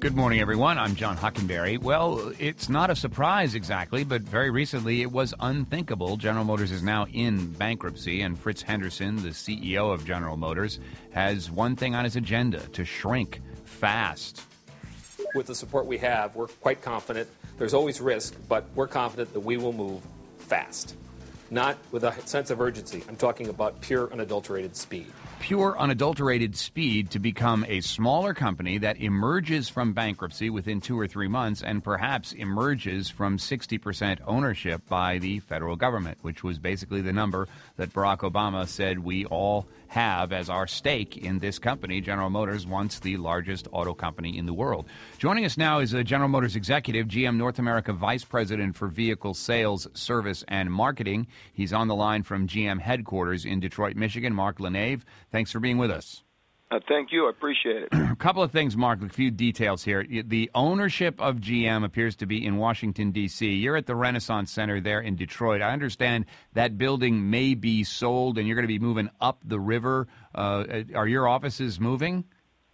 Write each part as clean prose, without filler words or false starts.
Good morning, everyone. I'm John Hockenberry. Well, it's not a surprise exactly, but very recently it was unthinkable. General Motors is now in bankruptcy, and Fritz Henderson, the CEO of General Motors, has one thing on his agenda: to shrink fast. With the support we have, we're quite confident. There's always risk, but we're confident that we will move fast. Not with a sense of urgency. I'm talking about pure, unadulterated speed. Pure, unadulterated speed to become a smaller company that emerges from bankruptcy within 2 or 3 months and perhaps emerges from 60% ownership by the federal government, which was basically the number that Barack Obama said we all have as our stake in this company, General Motors, once the largest auto company in the world. Joining us now is a General Motors executive, GM North America Vice President for Vehicle Sales, Service, and Marketing. He's on the line from GM headquarters in Detroit, Michigan. Mark LaNave, thanks for being with us. Thank you. I appreciate it. A couple of things, Mark, a few details here. The ownership of GM appears to be in Washington, D.C. You're at the Renaissance Center there in Detroit. I understand that building may be sold, and you're going to be moving up the river. Are your offices moving?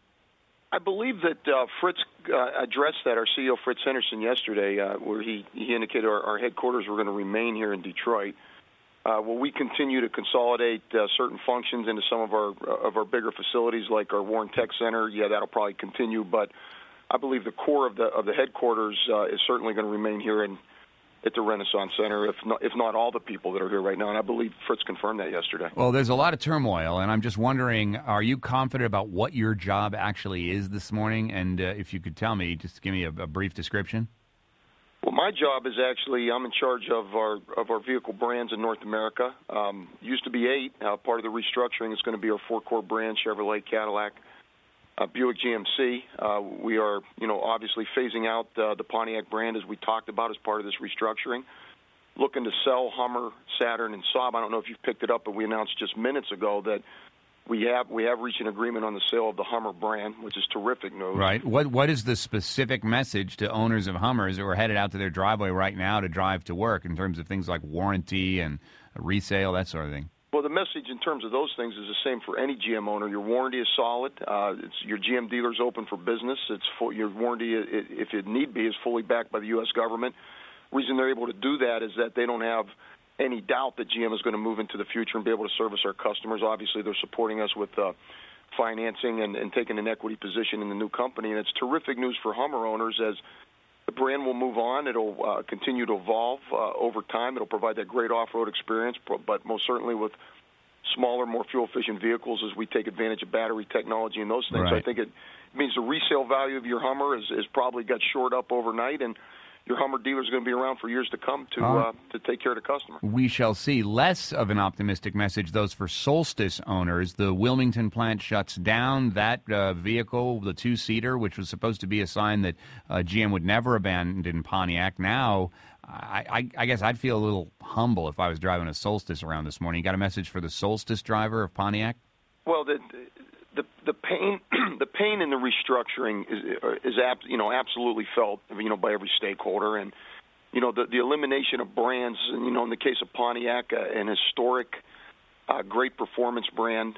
I believe that Fritz addressed that, our CEO, Fritz Henderson, yesterday, where he indicated our headquarters were going to remain here in Detroit. Will we continue to consolidate certain functions into some of our bigger facilities, like our Warren Tech Center? Yeah, that'll probably continue, but I believe the core of the headquarters is certainly going to remain here at the Renaissance Center, if not all the people that are here right now, and I believe Fritz confirmed that yesterday. Well, there's a lot of turmoil, and I'm just wondering, are you confident about what your job actually is this morning? And if you could tell me, just give me a brief description. Well, my job is actually, I'm in charge of our vehicle brands in North America. Used to be 8. Part of the restructuring is going to be our 4 core brands: Chevrolet, Cadillac, Buick, GMC. We are, obviously phasing out the Pontiac brand, as we talked about, as part of this restructuring. Looking to sell Hummer, Saturn, and Saab. I don't know if you've picked it up, but we announced just minutes ago that we have reached an agreement on the sale of the Hummer brand, which is terrific news. Right. What is the specific message to owners of Hummers who are headed out to their driveway right now to drive to work in terms of things like warranty and resale, that sort of thing? Well, the message in terms of those things is the same for any GM owner. Your warranty is solid. Your GM dealer's open for business. Your warranty, if it need be, is fully backed by the U.S. government. The reason they're able to do that is that they don't have any doubt that GM is going to move into the future and be able to service our customers. Obviously, they're supporting us with financing and taking an equity position in the new company. And it's terrific news for Hummer owners, as the brand will move on. It'll continue to evolve over time. It'll provide that great off-road experience, but most certainly with smaller, more fuel-efficient vehicles as we take advantage of battery technology and those things. Right. I think it means the resale value of your Hummer is probably got shored up overnight, and your Hummer dealer is going to be around for years to come to take care of the customer. We shall see. Less of an optimistic message, those for Solstice owners. The Wilmington plant shuts down. That vehicle, the 2-seater, which was supposed to be a sign that GM would never abandon Pontiac. Now, I guess I'd feel a little humble if I was driving a Solstice around this morning. You got a message for the Solstice driver of Pontiac? Well, the pain in the restructuring is absolutely felt by every stakeholder, and the elimination of brands, and in the case of Pontiac, an historic great performance brand.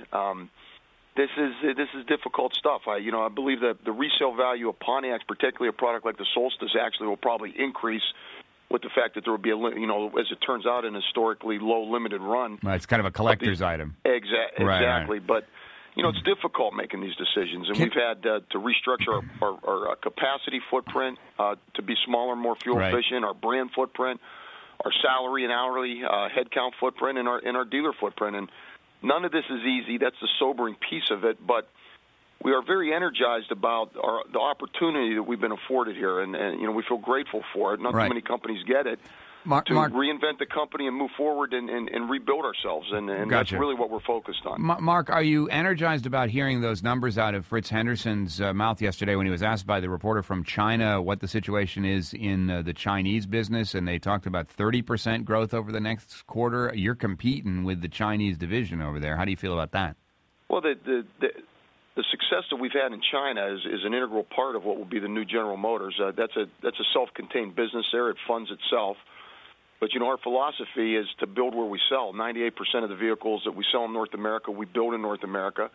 This is difficult stuff. I believe that the resale value of Pontiac, particularly a product like the Solstice, actually will probably increase with the fact that there will be as it turns out, an historically low limited run. It's kind of a collector's item. Exactly. Right. But it's difficult making these decisions, and we've had to restructure our capacity footprint to be smaller, more fuel efficient, our brand footprint, our salary and hourly headcount footprint, and our dealer footprint. And none of this is easy. That's the sobering piece of it. But we are very energized about the opportunity that we've been afforded here, and we feel grateful for it. Not too many companies get it. Mark, reinvent the company and move forward and rebuild ourselves, and that's really what we're focused on. Mark, are you energized about hearing those numbers out of Fritz Henderson's mouth yesterday when he was asked by the reporter from China what the situation is in the Chinese business, and they talked about 30% growth over the next quarter? You're competing with the Chinese division over there. How do you feel about that? Well, the success that we've had in China is an integral part of what will be the new General Motors. That's a self-contained business there. It funds itself. But, our philosophy is to build where we sell. 98% of the vehicles that we sell in North America, we build in North America.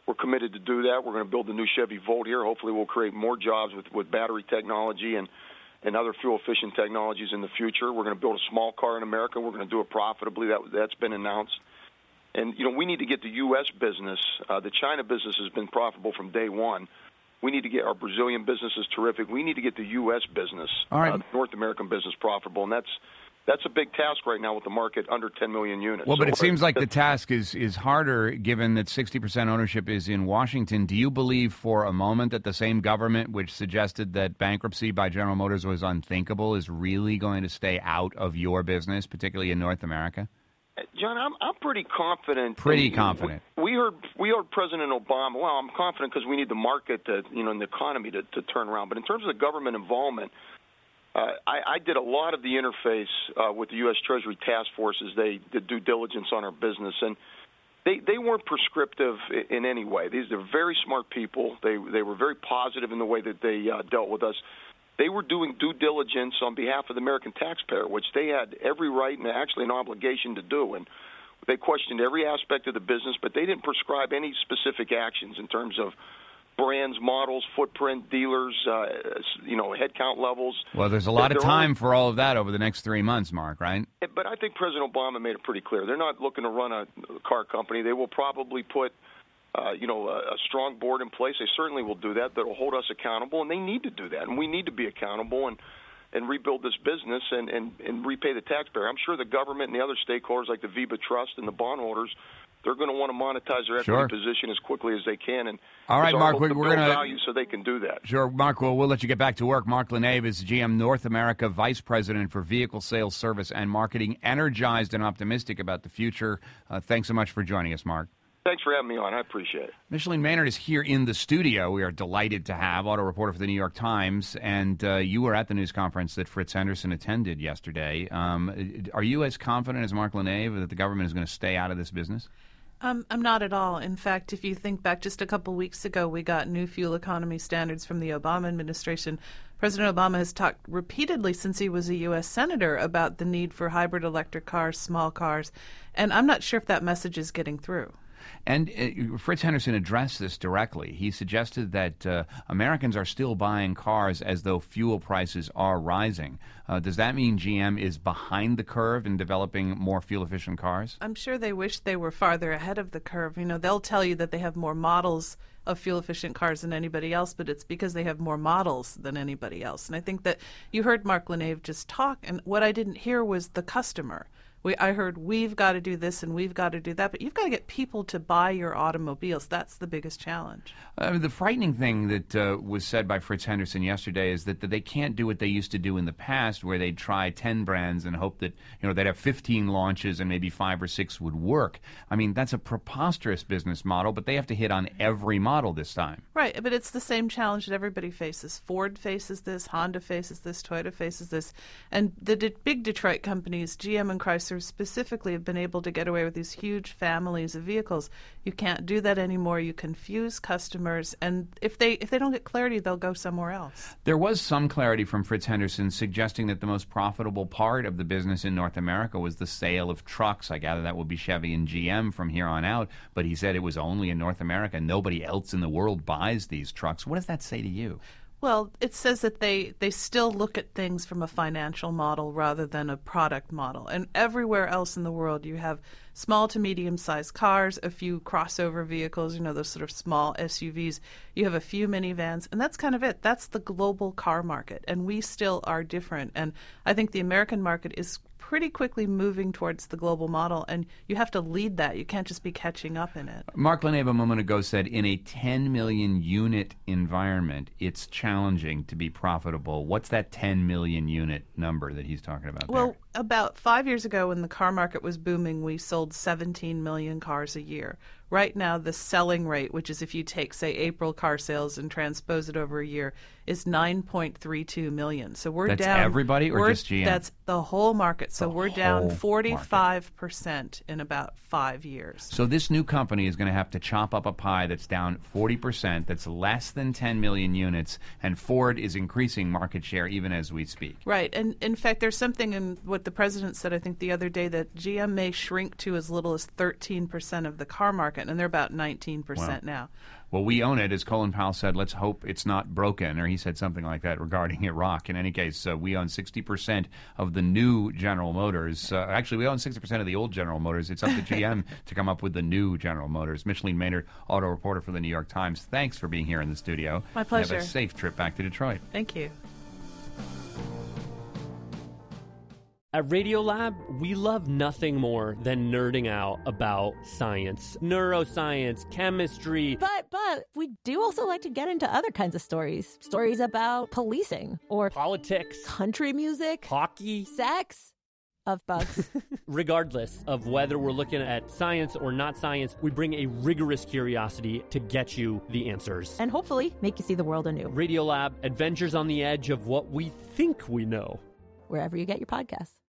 We're committed to do that. We're going to build the new Chevy Volt here. Hopefully we'll create more jobs with battery technology and other fuel-efficient technologies in the future. We're going to build a small car in America. We're going to do it profitably. That's been announced. And, we need to get the U.S. business. The China business has been profitable from day one. We need to get our Brazilian business is terrific. We need to get the U.S. business, North American business profitable, and that's a big task right now with the market under 10 million units. Well, but it seems like the task is harder given that 60% ownership is in Washington. Do you believe for a moment that the same government which suggested that bankruptcy by General Motors was unthinkable is really going to stay out of your business, particularly in North America? John, I'm pretty confident. Pretty confident. We heard President Obama. Well, I'm confident because we need the market to, and the economy to turn around. But in terms of the government involvement, I did a lot of the interface with the U.S. Treasury task force as they did due diligence on our business, and they weren't prescriptive in any way. These are very smart people. They were very positive in the way that they dealt with us. They were doing due diligence on behalf of the American taxpayer, which they had every right and actually an obligation to do. And they questioned every aspect of the business, but they didn't prescribe any specific actions in terms of brands, models, footprint, dealers, headcount levels. Well, there's a lot of time for all of that over the next 3 months, Mark, right? But I think President Obama made it pretty clear. They're not looking to run a car company. They will probably put a strong board in place. They certainly will do that. That'll hold us accountable, and they need to do that. And we need to be accountable and rebuild this business and repay the taxpayer. I'm sure the government and the other stakeholders like the VEBA Trust and the bondholders, they're going to want to monetize their equity position as quickly as they can. And all right, Mark, we're going to value so they can do that. Sure, Mark. Well, we'll let you get back to work. Mark LaNeve is GM North America Vice President for Vehicle Sales, Service, and Marketing. Energized and optimistic about the future. Thanks so much for joining us, Mark. Thanks for having me on. I appreciate it. Micheline Maynard is here in the studio. We are delighted to have auto reporter for the New York Times, and you were at the news conference that Fritz Henderson attended yesterday. Are you as confident as Mark LaNeve that the government is going to stay out of this business? I'm not at all. In fact, if you think back just a couple weeks ago, we got new fuel economy standards from the Obama administration. President Obama has talked repeatedly since he was a U.S. Senator about the need for hybrid electric cars, small cars, and I'm not sure if that message is getting through. And Fritz Henderson addressed this directly. He suggested that Americans are still buying cars as though fuel prices are rising. Does that mean GM is behind the curve in developing more fuel-efficient cars? I'm sure they wish they were farther ahead of the curve. They'll tell you that they have more models of fuel-efficient cars than anybody else, but it's because they have more models than anybody else. And I think that you heard Mark LaNeve just talk, and what I didn't hear was the customer. I heard we've got to do this and we've got to do that, but you've got to get people to buy your automobiles. That's the biggest challenge. The frightening thing that was said by Fritz Henderson yesterday is that they can't do what they used to do in the past, where they'd try 10 brands and hope that they'd have 15 launches and maybe 5 or 6 would work. I mean, that's a preposterous business model, but they have to hit on every model this time. Right, but it's the same challenge that everybody faces. Ford faces this, Honda faces this, Toyota faces this, and the big Detroit companies, GM and Chrysler specifically, have been able to get away with these huge families of vehicles. You can't do that anymore. You confuse customers, and if they don't get clarity, they'll go somewhere else. There was some clarity from Fritz Henderson suggesting that the most profitable part of the business in North America was the sale of trucks. I gather that will be Chevy and GM from here on out, but he said it was only in North America. Nobody else in the world buys these trucks. What does that say to you? Well, it says that they still look at things from a financial model rather than a product model. And everywhere else in the world, you have small to medium-sized cars, a few crossover vehicles, those sort of small SUVs. You have a few minivans, and that's kind of it. That's the global car market, and we still are different. And I think the American market is pretty quickly moving towards the global model, and you have to lead that. You can't just be catching up in it. Mark LaNeve a moment ago said in a 10 million unit environment, it's challenging to be profitable. What's that 10 million unit number that he's talking about there? Well, about 5 years ago when the car market was booming, we sold 17 million cars a year. Right now, the selling rate, which is if you take, say, April car sales and transpose it over a year, is 9.32 million. So we're down. That's everybody or just GM? That's the whole market. So we're down 45% in about 5 years. So this new company is going to have to chop up a pie that's down 40%, that's less than 10 million units, and Ford is increasing market share even as we speak. Right. And in fact, there's something in what the president said, I think, the other day, that GM may shrink to as little as 13% of the car market. second, and they're about 19% now. Well, we own it. As Colin Powell said, let's hope it's not broken, or he said something like that regarding Iraq. In any case, we own 60% of the new General Motors. Actually, we own 60% of the old General Motors. It's up to GM to come up with the new General Motors. Micheline Maynard, auto reporter for the New York Times. Thanks for being here in the studio. My pleasure. Have a safe trip back to Detroit. Thank you. At Radiolab, we love nothing more than nerding out about science, neuroscience, chemistry. But we do also like to get into other kinds of stories. Stories about policing or Politics, country music, hockey, sex, of bugs. Regardless of whether we're looking at science or not science, we bring a rigorous curiosity to get you the answers. And hopefully make you see the world anew. Radiolab, adventures on the edge of what we think we know. Wherever you get your podcasts.